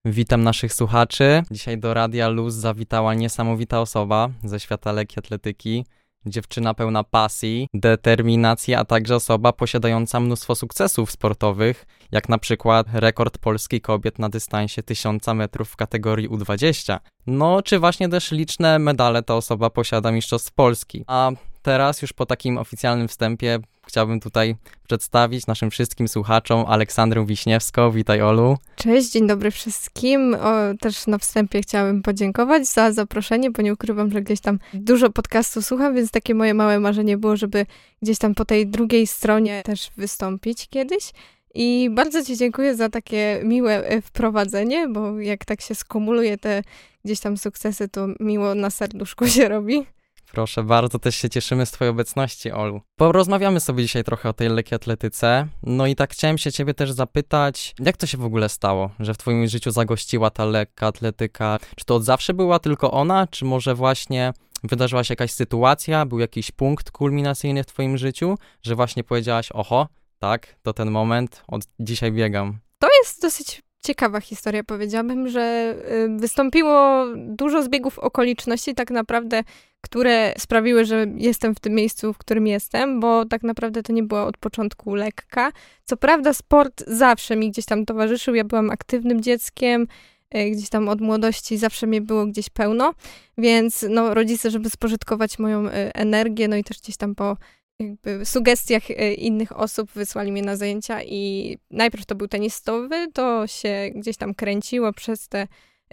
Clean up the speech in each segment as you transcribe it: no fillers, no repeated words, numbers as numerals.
Witam naszych słuchaczy. Dzisiaj do Radia Luz zawitała niesamowita osoba ze świata lekkiej atletyki. Dziewczyna pełna pasji, determinacji, a także osoba posiadająca mnóstwo sukcesów sportowych, jak na przykład rekord Polski kobiet na dystansie 1000 metrów w kategorii U20. No, czy właśnie też liczne medale ta osoba posiada mistrzostw Polski. A teraz już po takim oficjalnym wstępie chciałbym tutaj przedstawić naszym wszystkim słuchaczom Aleksandrę Wiśniewską. Witaj, Olu. Cześć, dzień dobry wszystkim. Też na wstępie chciałabym podziękować za zaproszenie, bo nie ukrywam, że gdzieś tam dużo podcastów słucham, więc takie moje małe marzenie było, żeby gdzieś tam po tej drugiej stronie też wystąpić kiedyś. I bardzo Ci dziękuję za takie miłe wprowadzenie, bo jak tak się skumuluje te gdzieś tam sukcesy, to miło na serduszku się robi. Proszę bardzo, też się cieszymy z twojej obecności, Olu. Porozmawiamy sobie dzisiaj trochę o tej lekkiej atletyce. No i tak chciałem się ciebie też zapytać, jak to się w ogóle stało, że w twoim życiu zagościła ta lekka atletyka? Czy to od zawsze była tylko ona, czy może właśnie wydarzyła się jakaś sytuacja, był jakiś punkt kulminacyjny w twoim życiu, że właśnie powiedziałaś, oho, tak, to ten moment, od dzisiaj biegam. To jest dosyć ciekawa historia, powiedziałabym, że wystąpiło dużo zbiegów okoliczności tak naprawdę, które sprawiły, że jestem w tym miejscu, w którym jestem, bo tak naprawdę to nie była od początku lekka. Co prawda sport zawsze mi gdzieś tam towarzyszył, ja byłam aktywnym dzieckiem, gdzieś tam od młodości zawsze mnie było gdzieś pełno, więc no, rodzice, żeby spożytkować moją energię, no i też gdzieś tam po jakby sugestiach innych osób wysłali mnie na zajęcia i najpierw to był tenis stołowy, to się gdzieś tam kręciło przez te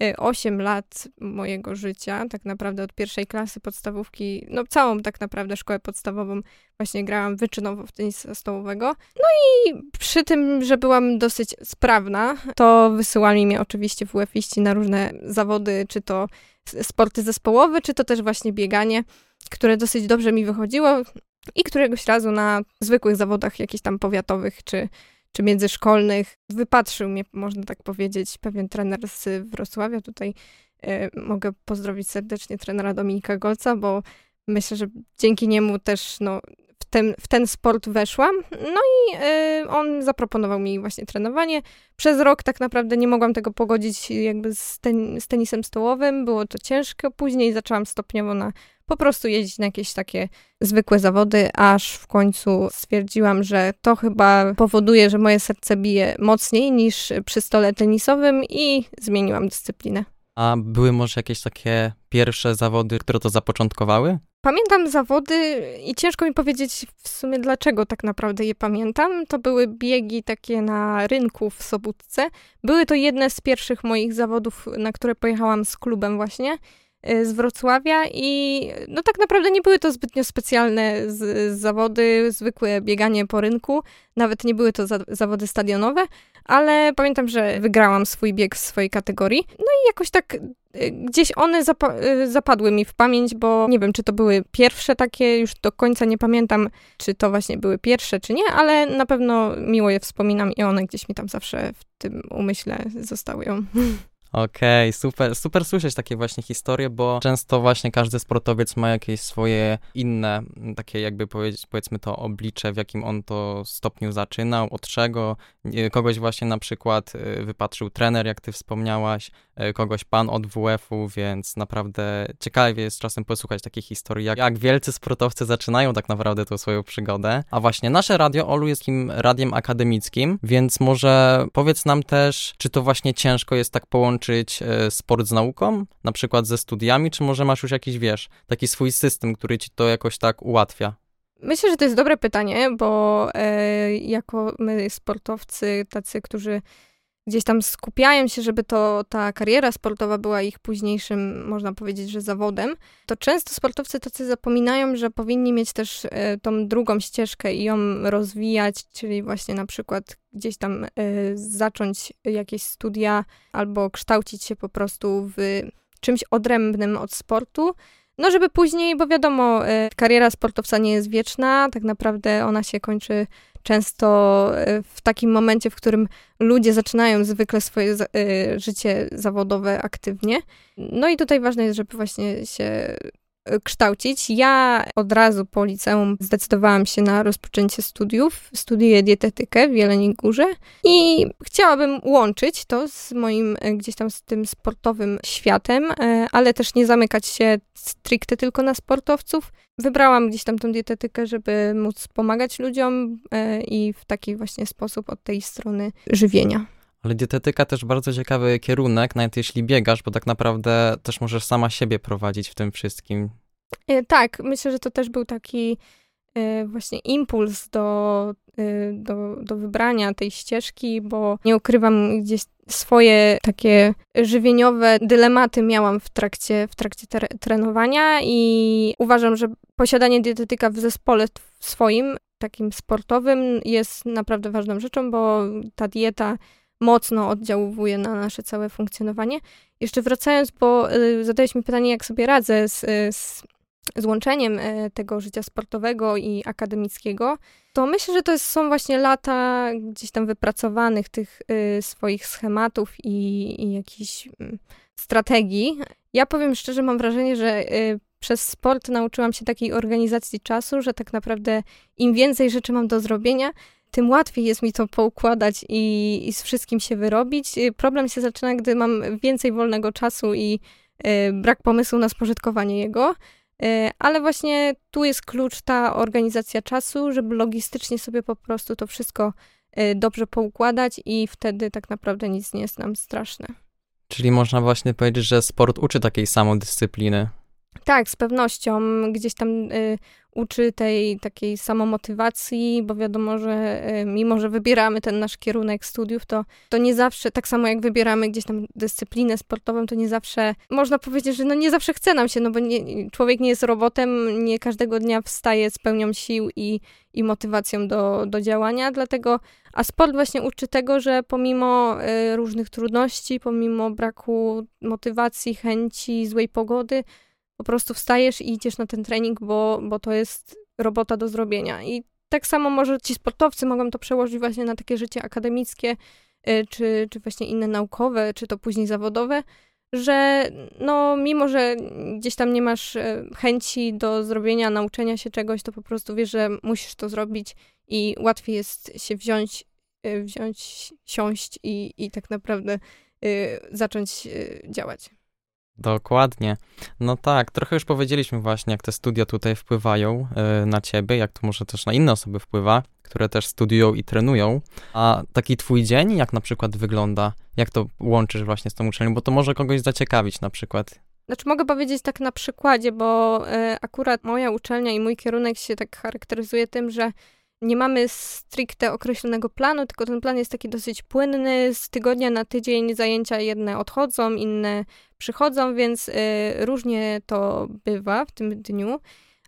8 lat mojego życia, tak naprawdę od pierwszej klasy podstawówki, no całą tak naprawdę szkołę podstawową właśnie grałam wyczynowo w tenisa stołowego. No i przy tym, że byłam dosyć sprawna, to wysyłali mnie oczywiście WF-iści na różne zawody, czy to sporty zespołowe, czy to też właśnie bieganie, które dosyć dobrze mi wychodziło. I któregoś razu na zwykłych zawodach jakichś tam powiatowych czy międzyszkolnych wypatrzył mnie, można tak powiedzieć, pewien trener z Wrocławia. Tutaj mogę pozdrowić serdecznie trenera Dominika Golca, bo myślę, że dzięki niemu też no, w ten sport weszłam. No i on zaproponował mi właśnie trenowanie. Przez rok tak naprawdę nie mogłam tego pogodzić jakby z tenisem stołowym. Było to ciężko. Później zaczęłam stopniowo po prostu jeździć na jakieś takie zwykłe zawody, aż w końcu stwierdziłam, że to chyba powoduje, że moje serce bije mocniej niż przy stole tenisowym i zmieniłam dyscyplinę. A były może jakieś takie pierwsze zawody, które to zapoczątkowały? Pamiętam zawody i ciężko mi powiedzieć w sumie dlaczego tak naprawdę je pamiętam. To były biegi takie na rynku w Sobótce. Były to jedne z pierwszych moich zawodów, na które pojechałam z klubem właśnie z Wrocławia i no tak naprawdę nie były to zbytnio specjalne zawody, zwykłe bieganie po rynku, nawet nie były to zawody stadionowe, ale pamiętam, że wygrałam swój bieg w swojej kategorii. No i jakoś tak gdzieś one zapadły mi w pamięć, bo nie wiem, czy to były pierwsze takie, już do końca nie pamiętam, czy to właśnie były pierwsze, czy nie, ale na pewno miło je wspominam i one gdzieś mi tam zawsze w tym umyśle zostały. Okej, super słyszeć takie właśnie historie, bo często właśnie każdy sportowiec ma jakieś swoje inne, takie jakby powiedzmy to oblicze, w jakim on to stopniu zaczynał, od czego. Kogoś właśnie na przykład wypatrzył trener, jak ty wspomniałaś, kogoś pan od WF-u, więc naprawdę ciekawie jest czasem posłuchać takich historii, jak wielcy sportowcy zaczynają tak naprawdę tą swoją przygodę. A właśnie nasze radio, Olu, jest takim radiem akademickim, więc może powiedz nam też, czy to właśnie ciężko jest tak połączyć sport z nauką, na przykład ze studiami, czy może masz już jakiś, wiesz, taki swój system, który ci to jakoś tak ułatwia? Myślę, że to jest dobre pytanie, bo jako my sportowcy, tacy, którzy gdzieś tam skupiają się, żeby ta kariera sportowa była ich późniejszym, można powiedzieć, że zawodem, to często sportowcy tacy zapominają, że powinni mieć też tą drugą ścieżkę i ją rozwijać, czyli właśnie na przykład gdzieś tam zacząć jakieś studia albo kształcić się po prostu w czymś odrębnym od sportu. No, żeby później, bo wiadomo, kariera sportowca nie jest wieczna, tak naprawdę ona się kończy często w takim momencie, w którym ludzie zaczynają zwykle swoje życie zawodowe aktywnie. No i tutaj ważne jest, żeby właśnie się kształcić. Ja od razu po liceum zdecydowałam się na rozpoczęcie studiów. Studiuję dietetykę w Jeleniej Górze i chciałabym łączyć to z moim gdzieś tam z tym sportowym światem, ale też nie zamykać się stricte tylko na sportowców. Wybrałam gdzieś tam tą dietetykę, żeby móc pomagać ludziom i w taki właśnie sposób od tej strony żywienia. Ale dietetyka też bardzo ciekawy kierunek, nawet jeśli biegasz, bo tak naprawdę też możesz sama siebie prowadzić w tym wszystkim. Tak, myślę, że to też był taki właśnie impuls do wybrania tej ścieżki, bo nie ukrywam, gdzieś swoje takie żywieniowe dylematy miałam w trakcie trenowania i uważam, że posiadanie dietetyka w zespole swoim, takim sportowym, jest naprawdę ważną rzeczą, bo ta dieta mocno oddziałuje na nasze całe funkcjonowanie. Jeszcze wracając, bo zadałeś mi pytanie, jak sobie radzę z łączeniem tego życia sportowego i akademickiego, to myślę, że to są właśnie lata gdzieś tam wypracowanych tych swoich schematów i jakichś strategii. Ja powiem szczerze, mam wrażenie, że przez sport nauczyłam się takiej organizacji czasu, że tak naprawdę im więcej rzeczy mam do zrobienia, tym łatwiej jest mi to poukładać i z wszystkim się wyrobić. Problem się zaczyna, gdy mam więcej wolnego czasu i brak pomysłu na spożytkowanie jego. Ale właśnie tu jest klucz, ta organizacja czasu, żeby logistycznie sobie po prostu to wszystko dobrze poukładać i wtedy tak naprawdę nic nie jest nam straszne. Czyli można właśnie powiedzieć, że sport uczy takiej samodyscypliny. Tak, z pewnością gdzieś tam uczy tej takiej samomotywacji, bo wiadomo, że mimo, że wybieramy ten nasz kierunek studiów, to nie zawsze, tak samo jak wybieramy gdzieś tam dyscyplinę sportową, to nie zawsze, można powiedzieć, że no nie zawsze chce nam się, no bo człowiek nie jest robotem, nie każdego dnia wstaje z pełnią sił i motywacją do działania, dlatego, a sport właśnie uczy tego, że pomimo różnych trudności, pomimo braku motywacji, chęci, złej pogody, po prostu wstajesz i idziesz na ten trening, bo to jest robota do zrobienia. I tak samo może ci sportowcy mogą to przełożyć właśnie na takie życie akademickie, czy właśnie inne naukowe, czy to później zawodowe, że no mimo, że gdzieś tam nie masz chęci do zrobienia, nauczenia się czegoś, to po prostu wiesz, że musisz to zrobić i łatwiej jest się siąść i tak naprawdę zacząć działać. Dokładnie. No tak, trochę już powiedzieliśmy właśnie, jak te studia tutaj wpływają na ciebie, jak to może też na inne osoby wpływa, które też studiują i trenują. A taki twój dzień, jak na przykład wygląda? Jak to łączysz właśnie z tą uczelnią? Bo to może kogoś zaciekawić na przykład. Znaczy mogę powiedzieć tak na przykładzie, bo akurat moja uczelnia i mój kierunek się tak charakteryzuje tym, że nie mamy stricte określonego planu, tylko ten plan jest taki dosyć płynny. Z tygodnia na tydzień zajęcia jedne odchodzą, inne przychodzą, więc różnie to bywa w tym dniu.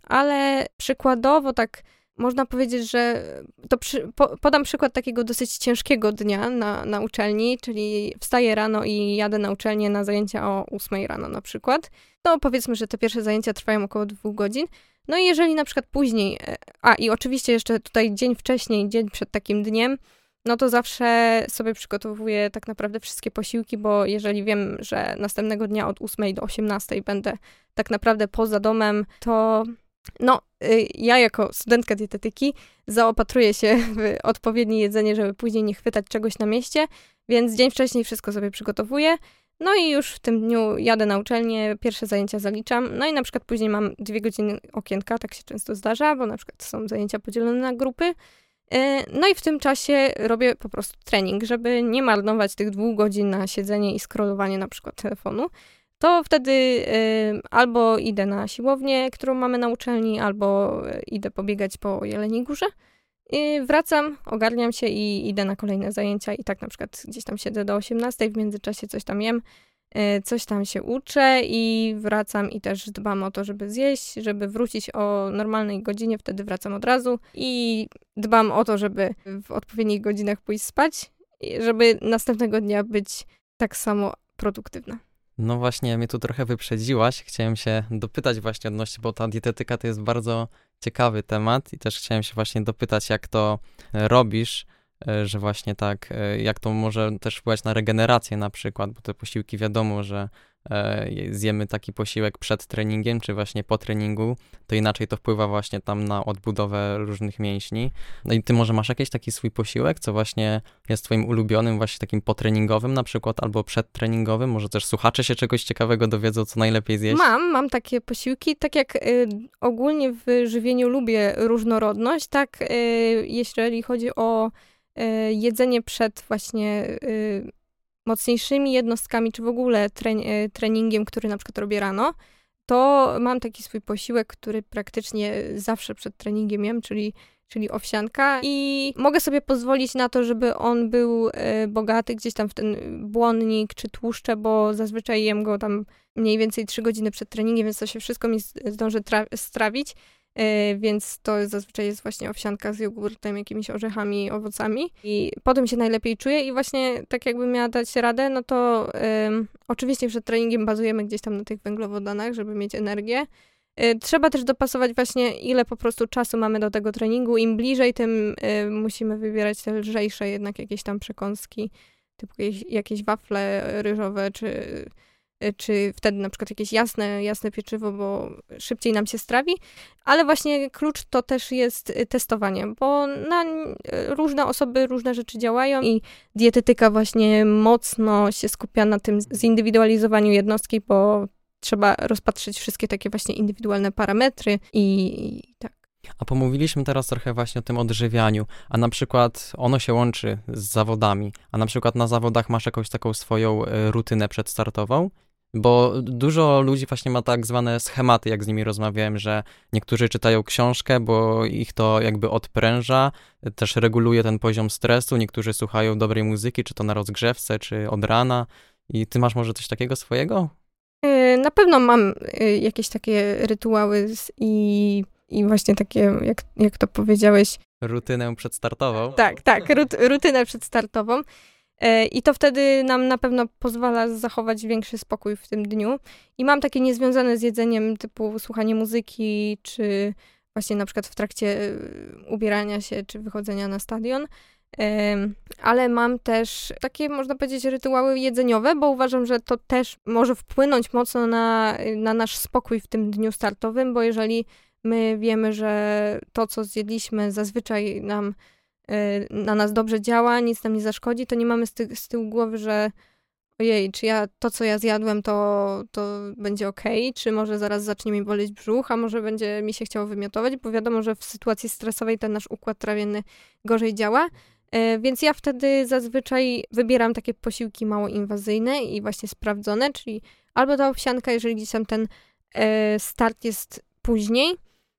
Ale przykładowo tak można powiedzieć, że to podam przykład takiego dosyć ciężkiego dnia na uczelni, czyli wstaję rano i jadę na uczelnię na zajęcia o 8 rano na przykład. No powiedzmy, że te pierwsze zajęcia trwają około 2 godzin. No i jeżeli na przykład później, i oczywiście jeszcze tutaj dzień wcześniej, dzień przed takim dniem, no to zawsze sobie przygotowuję tak naprawdę wszystkie posiłki, bo jeżeli wiem, że następnego dnia od 8 do 18 będę tak naprawdę poza domem, to no, ja jako studentka dietetyki zaopatruję się w odpowiednie jedzenie, żeby później nie chwytać czegoś na mieście, więc dzień wcześniej wszystko sobie przygotowuję. No i już w tym dniu jadę na uczelnię, pierwsze zajęcia zaliczam, no i na przykład później mam 2 godziny okienka, tak się często zdarza, bo na przykład są zajęcia podzielone na grupy. No i w tym czasie robię po prostu trening, żeby nie marnować tych 2 godzin na siedzenie i scrollowanie na przykład telefonu. To wtedy albo idę na siłownię, którą mamy na uczelni, albo idę pobiegać po Jeleniej Górze. Wracam, ogarniam się i idę na kolejne zajęcia i tak na przykład gdzieś tam siedzę do 18, w międzyczasie coś tam jem, coś tam się uczę i wracam i też dbam o to, żeby zjeść, żeby wrócić o normalnej godzinie, wtedy wracam od razu i dbam o to, żeby w odpowiednich godzinach pójść spać, żeby następnego dnia być tak samo produktywna. No właśnie, mnie tu trochę wyprzedziłaś. Chciałem się dopytać właśnie odnośnie, bo ta dietetyka to jest bardzo ciekawy temat i też chciałem się właśnie dopytać, jak to robisz, że właśnie tak, jak to może też wpływać na regenerację na przykład, bo te posiłki wiadomo, że zjemy taki posiłek przed treningiem, czy właśnie po treningu, to inaczej to wpływa właśnie tam na odbudowę różnych mięśni. No i ty może masz jakiś taki swój posiłek, co właśnie jest twoim ulubionym, właśnie takim potreningowym na przykład, albo przedtreningowym? Może też słuchacze się czegoś ciekawego dowiedzą, co najlepiej zjeść? Mam takie posiłki, tak jak ogólnie w żywieniu lubię różnorodność, tak jeżeli chodzi o jedzenie przed właśnie mocniejszymi jednostkami, czy w ogóle treningiem, który na przykład robię rano, to mam taki swój posiłek, który praktycznie zawsze przed treningiem jem, czyli owsianka i mogę sobie pozwolić na to, żeby on był bogaty gdzieś tam w ten błonnik czy tłuszcze, bo zazwyczaj jem go tam mniej więcej 3 godziny przed treningiem, więc to się wszystko mi zdąży strawić. Więc to zazwyczaj jest właśnie owsianka z jogurtem, jakimiś orzechami, owocami i potem się najlepiej czuję i właśnie tak jakbym miała dać radę, no to oczywiście przed treningiem bazujemy gdzieś tam na tych węglowodanach, żeby mieć energię. Trzeba też dopasować właśnie ile po prostu czasu mamy do tego treningu. Im bliżej, tym musimy wybierać te lżejsze jednak jakieś tam przekąski, typu jakieś wafle ryżowe, czy wtedy na przykład jakieś jasne pieczywo, bo szybciej nam się strawi, ale właśnie klucz to też jest testowanie, bo na różne osoby różne rzeczy działają i dietetyka właśnie mocno się skupia na tym zindywidualizowaniu jednostki, bo trzeba rozpatrzyć wszystkie takie właśnie indywidualne parametry i tak. A pomówiliśmy teraz trochę właśnie o tym odżywianiu, a na przykład ono się łączy z zawodami, a na przykład na zawodach masz jakąś taką swoją rutynę przedstartową? Bo dużo ludzi właśnie ma tak zwane schematy, jak z nimi rozmawiałem, że niektórzy czytają książkę, bo ich to jakby odpręża, też reguluje ten poziom stresu, niektórzy słuchają dobrej muzyki, czy to na rozgrzewce, czy od rana. I ty masz może coś takiego swojego? Na pewno mam jakieś takie rytuały i właśnie takie, jak to powiedziałeś. Rutynę przedstartową? Tak, rutynę przedstartową. I to wtedy nam na pewno pozwala zachować większy spokój w tym dniu. I mam takie niezwiązane z jedzeniem, typu słuchanie muzyki, czy właśnie na przykład w trakcie ubierania się, czy wychodzenia na stadion. Ale mam też takie, można powiedzieć, rytuały jedzeniowe, bo uważam, że to też może wpłynąć mocno na nasz spokój w tym dniu startowym, bo jeżeli my wiemy, że to, co zjedliśmy, zazwyczaj na nas dobrze działa, nic nam nie zaszkodzi, to nie mamy z tyłu głowy, że ojej, czy to, co ja zjadłem, to będzie okej, czy może zaraz zacznie mi boleć brzuch, a może będzie mi się chciało wymiotować, bo wiadomo, że w sytuacji stresowej ten nasz układ trawienny gorzej działa. Więc ja wtedy zazwyczaj wybieram takie posiłki mało inwazyjne i właśnie sprawdzone, czyli albo ta owsianka, jeżeli gdzieś tam ten start jest później,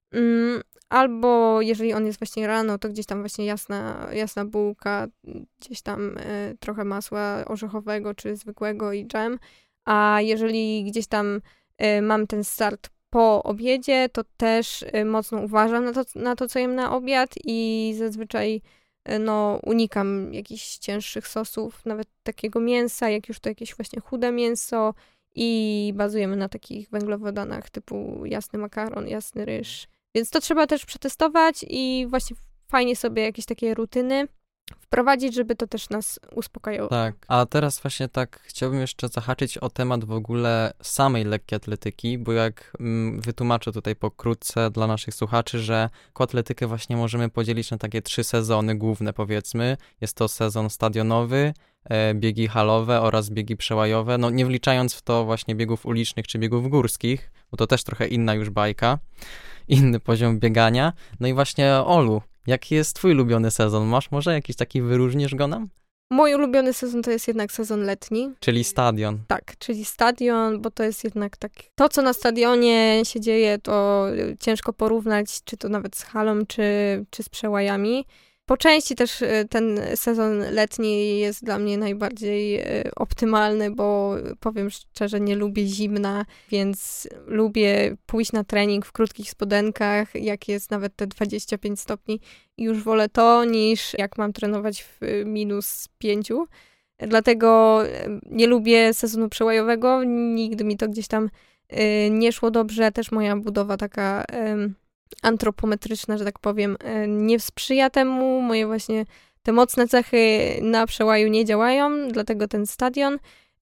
albo jeżeli on jest właśnie rano, to gdzieś tam właśnie jasna bułka, gdzieś tam trochę masła orzechowego czy zwykłego i dżem. A jeżeli gdzieś tam mam ten start po obiedzie, to też mocno uważam na to, co jem na obiad i zazwyczaj unikam jakichś cięższych sosów, nawet takiego mięsa, jak już to jakieś właśnie chude mięso i bazujemy na takich węglowodanach typu jasny makaron, jasny ryż. Więc to trzeba też przetestować i właśnie fajnie sobie jakieś takie rutyny wprowadzić, żeby to też nas uspokajało. Tak, a teraz właśnie tak chciałbym jeszcze zahaczyć o temat w ogóle samej lekkiej atletyki, bo jak wytłumaczę tutaj pokrótce dla naszych słuchaczy, że lekkoatletykę właśnie możemy podzielić na takie 3 sezony główne, powiedzmy. Jest to sezon stadionowy, biegi halowe oraz biegi przełajowe, no nie wliczając w to właśnie biegów ulicznych czy biegów górskich, bo to też trochę inna już bajka, inny poziom biegania. No i właśnie Olu, jaki jest twój ulubiony sezon? Masz może jakiś taki, wyróżnisz go nam? Mój ulubiony sezon to jest jednak sezon letni. Czyli stadion. Tak, czyli stadion, bo to jest jednak tak... To, co na stadionie się dzieje, to ciężko porównać, czy to nawet z halą, czy z przełajami. Po części też ten sezon letni jest dla mnie najbardziej optymalny, bo powiem szczerze, nie lubię zimna, więc lubię pójść na trening w krótkich spodenkach, jak jest nawet te 25 stopni. I już wolę to, niż jak mam trenować w -5. Dlatego nie lubię sezonu przełajowego, nigdy mi to gdzieś tam nie szło dobrze. Też moja budowa taka... antropometryczna, że tak powiem, nie sprzyja temu. Moje właśnie te mocne cechy na przełaju nie działają, dlatego ten stadion.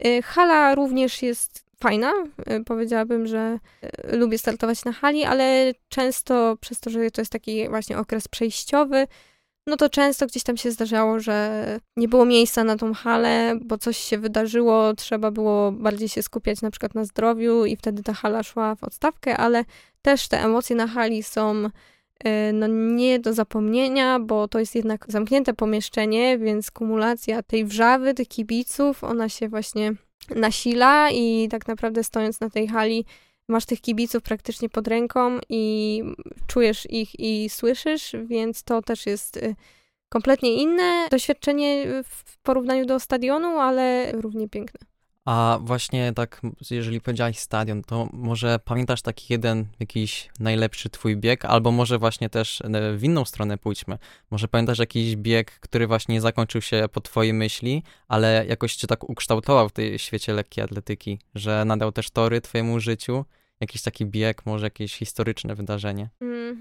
Hala również jest fajna. Powiedziałabym, że lubię startować na hali, ale często przez to, że to jest taki właśnie okres przejściowy, no to często gdzieś tam się zdarzało, że nie było miejsca na tą halę, bo coś się wydarzyło, trzeba było bardziej się skupiać na przykład na zdrowiu i wtedy ta hala szła w odstawkę, ale też te emocje na hali są no nie do zapomnienia, bo to jest jednak zamknięte pomieszczenie, więc kumulacja tej wrzawy, tych kibiców, ona się właśnie nasila i tak naprawdę stojąc na tej hali masz tych kibiców praktycznie pod ręką i czujesz ich i słyszysz, więc to też jest kompletnie inne doświadczenie w porównaniu do stadionu, ale równie piękne. A właśnie tak, jeżeli powiedziałaś stadion, to może pamiętasz taki jeden jakiś najlepszy twój bieg, albo może właśnie też w inną stronę pójdźmy. Może pamiętasz jakiś bieg, który właśnie nie zakończył się po twojej myśli, ale jakoś cię tak ukształtował w tej świecie lekkiej atletyki, że nadał też tory twojemu życiu? Jakiś taki bieg, może jakieś historyczne wydarzenie?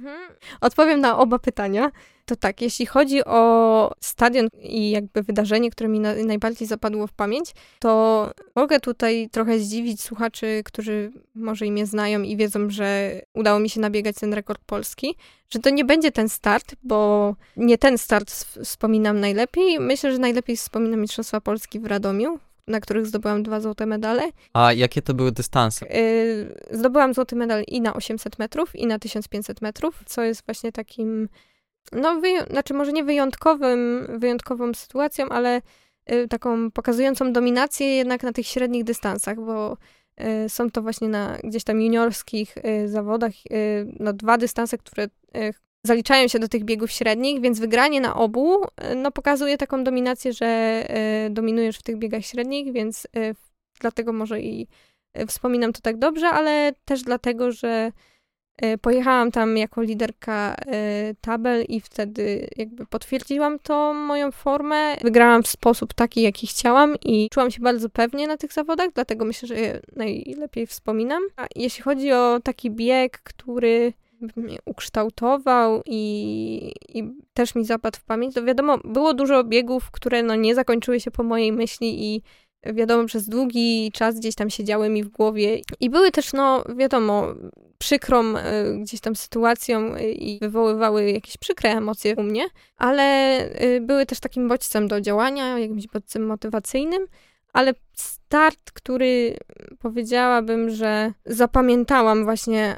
Odpowiem na oba pytania. To tak, jeśli chodzi o stadion i jakby wydarzenie, które mi najbardziej zapadło w pamięć, to mogę tutaj trochę zdziwić słuchaczy, którzy może i mnie znają i wiedzą, że udało mi się nabiegać ten rekord polski, że to nie będzie ten start, bo nie ten start wspominam najlepiej. Myślę, że najlepiej wspominam Mistrzostwa Polski w Radomiu, na których zdobyłam 2 złote medale. A jakie to były dystanse? Zdobyłam złoty medal i na 800 metrów, i na 1500 metrów, co jest właśnie takim, no znaczy może nie wyjątkową sytuacją, ale taką pokazującą dominację jednak na tych średnich dystansach, bo są to właśnie na gdzieś tam juniorskich zawodach, no 2 dystanse, które zaliczają się do tych biegów średnich, więc wygranie na obu no, pokazuje taką dominację, że dominujesz w tych biegach średnich, więc dlatego może i wspominam to tak dobrze, ale też dlatego, że pojechałam tam jako liderka tabel i wtedy jakby potwierdziłam tą moją formę. Wygrałam w sposób taki, jaki chciałam i czułam się bardzo pewnie na tych zawodach, dlatego myślę, że je najlepiej wspominam. A jeśli chodzi o taki bieg, który mnie ukształtował i też mi zapadł w pamięć, to wiadomo, było dużo biegów, które no nie zakończyły się po mojej myśli i wiadomo, przez długi czas gdzieś tam siedziały mi w głowie i były też, no wiadomo, przykrą gdzieś tam sytuacją i wywoływały jakieś przykre emocje u mnie, ale były też takim bodźcem do działania, jakimś bodźcem motywacyjnym, ale start, który powiedziałabym, że zapamiętałam właśnie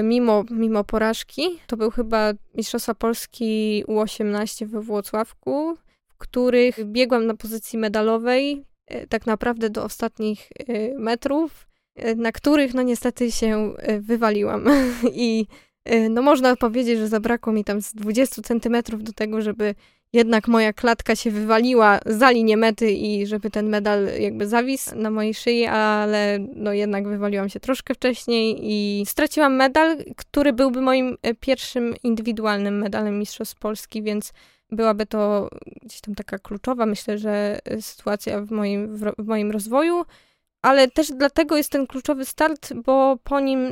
mimo porażki, to był chyba Mistrzostwa Polski U18 we Włocławku, w których biegłam na pozycji medalowej, tak naprawdę do ostatnich metrów, na których no niestety się wywaliłam. I no można powiedzieć, że zabrakło mi tam z 20 centymetrów do tego, żeby jednak moja klatka się wywaliła za linię mety i żeby ten medal jakby zawisł na mojej szyi, ale no jednak wywaliłam się troszkę wcześniej i straciłam medal, który byłby moim pierwszym indywidualnym medalem Mistrzostw Polski, więc byłaby to gdzieś tam taka kluczowa, myślę, że sytuacja w moim rozwoju, ale też dlatego jest ten kluczowy start, bo po nim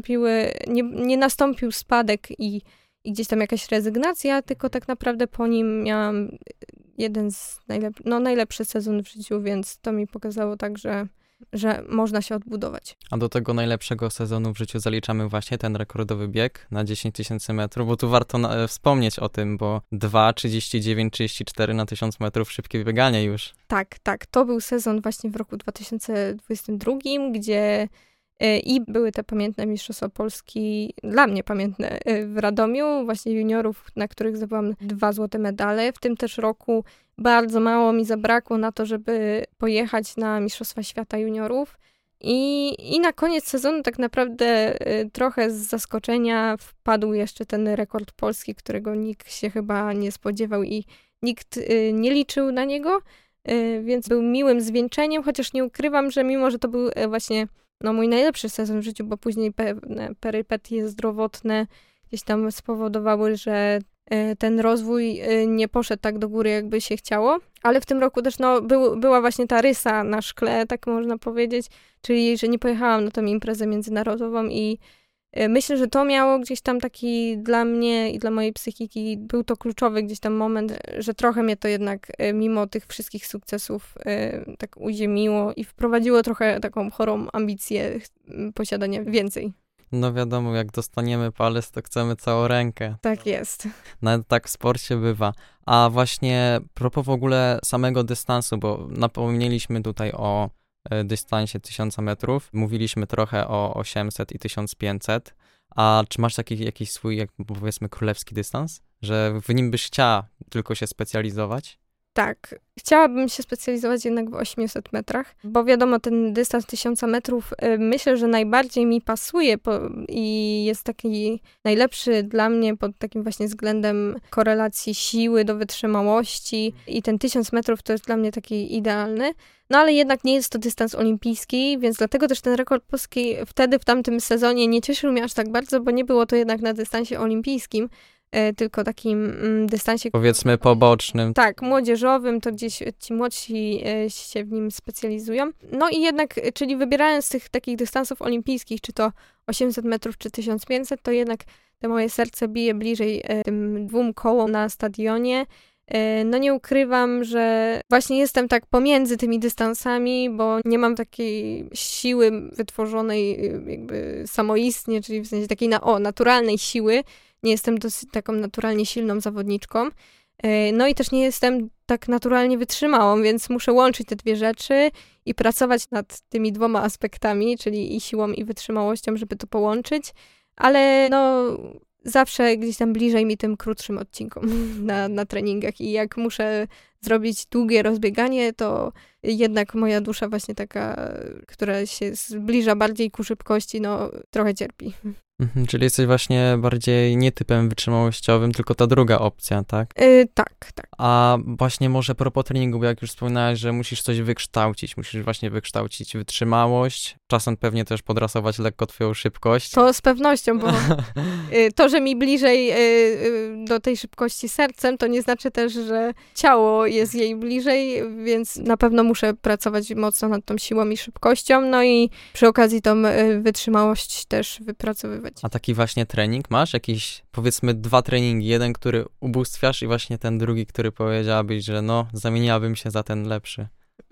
nie nastąpił spadek i gdzieś tam jakaś rezygnacja, tylko tak naprawdę po nim miałam jeden z najlepszy sezon w życiu, więc to mi pokazało tak, że można się odbudować. A do tego najlepszego sezonu w życiu zaliczamy właśnie ten rekordowy bieg na 10 000 metrów, bo tu warto wspomnieć o tym, bo 2:39:34 na 1000 metrów, szybkie bieganie już. Tak. To był sezon właśnie w roku 2022, gdzie i były te pamiętne Mistrzostwa Polski, dla mnie pamiętne, w Radomiu, właśnie juniorów, na których zdobyłam 2 złote medale. W tym też roku bardzo mało mi zabrakło na to, żeby pojechać na Mistrzostwa Świata Juniorów. I na koniec sezonu tak naprawdę trochę z zaskoczenia wpadł jeszcze ten rekord polski, którego nikt się chyba nie spodziewał i nikt nie liczył na niego, więc był miłym zwieńczeniem, chociaż nie ukrywam, że mimo, że to był właśnie mój najlepszy sezon w życiu, bo później pewne perypetie zdrowotne gdzieś tam spowodowały, że ten rozwój nie poszedł tak do góry, jakby się chciało. Ale w tym roku też była właśnie ta rysa na szkle, tak można powiedzieć, czyli że nie pojechałam na tą imprezę międzynarodową i Myślę, że to miało gdzieś tam taki dla mnie i dla mojej psychiki, był to kluczowy gdzieś tam moment, że trochę mnie to jednak mimo tych wszystkich sukcesów tak uziemiło i wprowadziło trochę taką chorą ambicję posiadania więcej. No wiadomo, jak dostaniemy palec, to chcemy całą rękę. Tak jest. Nawet tak w sporcie bywa. A właśnie propos w ogóle samego dystansu, bo napomnieliśmy tutaj o dystansie 1000 metrów, mówiliśmy trochę o 800 i 1500, a czy masz taki jakiś swój, jak powiedzmy, królewski dystans? Że w nim byś chciała tylko się specjalizować? Tak, chciałabym się specjalizować jednak w 800 metrach, bo wiadomo, ten dystans 1000 metrów myślę, że najbardziej mi pasuje i jest taki najlepszy dla mnie pod takim właśnie względem korelacji siły do wytrzymałości i ten 1000 metrów to jest dla mnie taki idealny. No ale jednak nie jest to dystans olimpijski, więc dlatego też ten rekord polski wtedy w tamtym sezonie nie cieszył mnie aż tak bardzo, bo nie było to jednak na dystansie olimpijskim, tylko takim dystansie... Powiedzmy pobocznym. Tak, młodzieżowym, to gdzieś ci młodsi się w nim specjalizują. No i jednak, czyli wybierając z tych takich dystansów olimpijskich, czy to 800 metrów, czy 1500, to jednak to moje serce bije bliżej tym 2 kołom na stadionie. No nie ukrywam, że właśnie jestem tak pomiędzy tymi dystansami, bo nie mam takiej siły wytworzonej jakby samoistnie, czyli w sensie takiej naturalnej siły. Nie jestem dosyć taką naturalnie silną zawodniczką. No i też nie jestem tak naturalnie wytrzymałą, więc muszę łączyć te dwie rzeczy i pracować nad tymi 2 aspektami, czyli i siłą, i wytrzymałością, żeby to połączyć. Ale no zawsze gdzieś tam bliżej mi tym krótszym odcinkom na treningach i jak muszę zrobić długie rozbieganie, to jednak moja dusza właśnie taka, która się zbliża bardziej ku szybkości, no trochę cierpi. Czyli jesteś właśnie bardziej nie typem wytrzymałościowym, tylko ta druga opcja, tak? Tak. A właśnie może propos treningu, bo jak już wspominałeś, że musisz coś wykształcić, musisz właśnie wykształcić wytrzymałość, czasem pewnie też podrasować lekko twoją szybkość. To z pewnością, bo to, że mi bliżej do tej szybkości sercem, to nie znaczy też, że ciało jest jej bliżej, więc na pewno muszę pracować mocno nad tą siłą i szybkością, no i przy okazji tą wytrzymałość też wypracowywać. A taki właśnie trening masz? Jakieś, powiedzmy, 2 treningi, jeden, który ubóstwiasz i właśnie ten drugi, który powiedziałabyś, że no, zamieniłabym się za ten lepszy.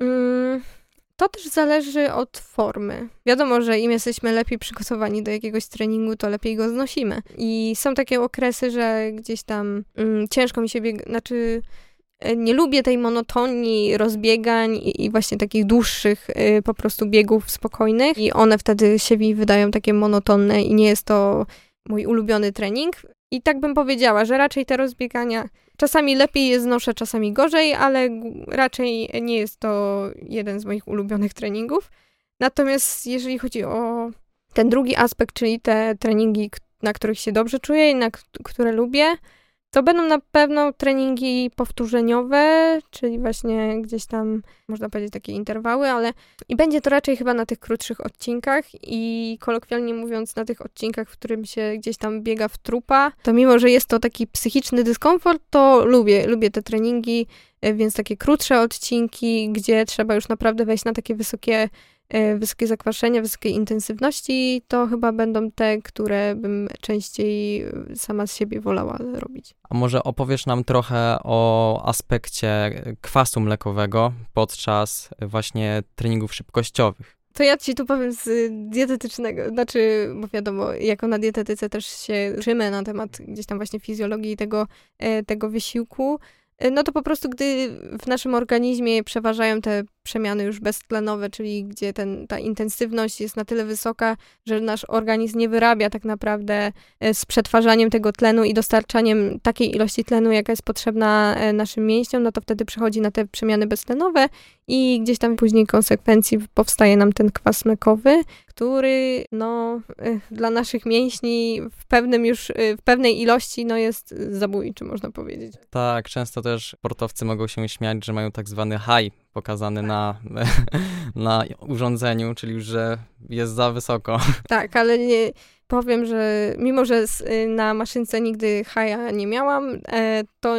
To też zależy od formy. Wiadomo, że im jesteśmy lepiej przygotowani do jakiegoś treningu, to lepiej go znosimy. I są takie okresy, że gdzieś tam ciężko mi się nie lubię tej monotonii rozbiegań i właśnie takich dłuższych po prostu biegów spokojnych i one wtedy się mi wydają takie monotonne i nie jest to mój ulubiony trening. I tak bym powiedziała, że raczej te rozbiegania czasami lepiej je znoszę, czasami gorzej, ale raczej nie jest to jeden z moich ulubionych treningów. Natomiast jeżeli chodzi o ten drugi aspekt, czyli te treningi, na których się dobrze czuję i które lubię, to będą na pewno treningi powtórzeniowe, czyli właśnie gdzieś tam, można powiedzieć, takie interwały, i będzie to raczej chyba na tych krótszych odcinkach i kolokwialnie mówiąc na tych odcinkach, w którym się gdzieś tam biega w trupa, to mimo, że jest to taki psychiczny dyskomfort, to lubię te treningi, więc takie krótsze odcinki, gdzie trzeba już naprawdę wejść na takie wysokie zakwaszenia, wysokiej intensywności, to chyba będą te, które bym częściej sama z siebie wolała robić. A może opowiesz nam trochę o aspekcie kwasu mlekowego podczas właśnie treningów szybkościowych? To ja ci tu powiem z dietetycznego, bo wiadomo, jako na dietetyce też się uczymy na temat gdzieś tam właśnie fizjologii tego wysiłku. No to po prostu, gdy w naszym organizmie przeważają te przemiany już beztlenowe, czyli gdzie ta intensywność jest na tyle wysoka, że nasz organizm nie wyrabia tak naprawdę z przetwarzaniem tego tlenu i dostarczaniem takiej ilości tlenu, jaka jest potrzebna naszym mięśniom, no to wtedy przechodzi na te przemiany beztlenowe i gdzieś tam później konsekwencji powstaje nam ten kwas mlekowy, który dla naszych mięśni w pewnej ilości jest zabójczy, można powiedzieć. Tak, często też sportowcy mogą się śmiać, że mają tak zwany high pokazany na urządzeniu, czyli już, że jest za wysoko. Tak, ale nie powiem, że mimo, że na maszynce nigdy higha nie miałam, to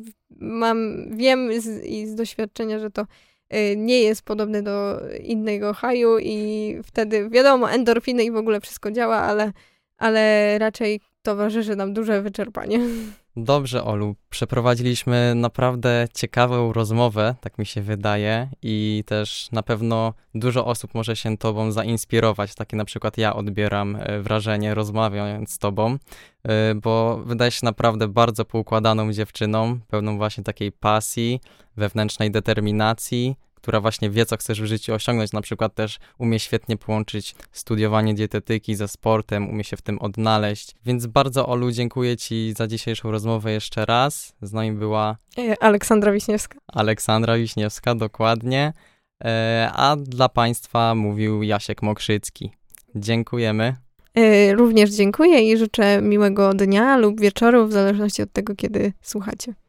wiem z doświadczenia, że to nie jest podobne do innego high'u i wtedy wiadomo, endorfiny i w ogóle wszystko działa, ale raczej towarzyszy nam duże wyczerpanie. Dobrze, Olu, przeprowadziliśmy naprawdę ciekawą rozmowę, tak mi się wydaje, i też na pewno dużo osób może się tobą zainspirować. Takie na przykład ja odbieram wrażenie rozmawiając z tobą, bo wydajesz się naprawdę bardzo poukładaną dziewczyną, pełną właśnie takiej pasji, wewnętrznej determinacji, która właśnie wie, co chcesz w życiu osiągnąć. Na przykład też umie świetnie połączyć studiowanie dietetyki ze sportem, umie się w tym odnaleźć. Więc bardzo, Olu, dziękuję ci za dzisiejszą rozmowę jeszcze raz. Z nami była Aleksandra Wiśniewska. Aleksandra Wiśniewska, dokładnie. A dla Państwa mówił Jasiek Mokrzycki. Dziękujemy. Również dziękuję i życzę miłego dnia lub wieczoru, w zależności od tego, kiedy słuchacie.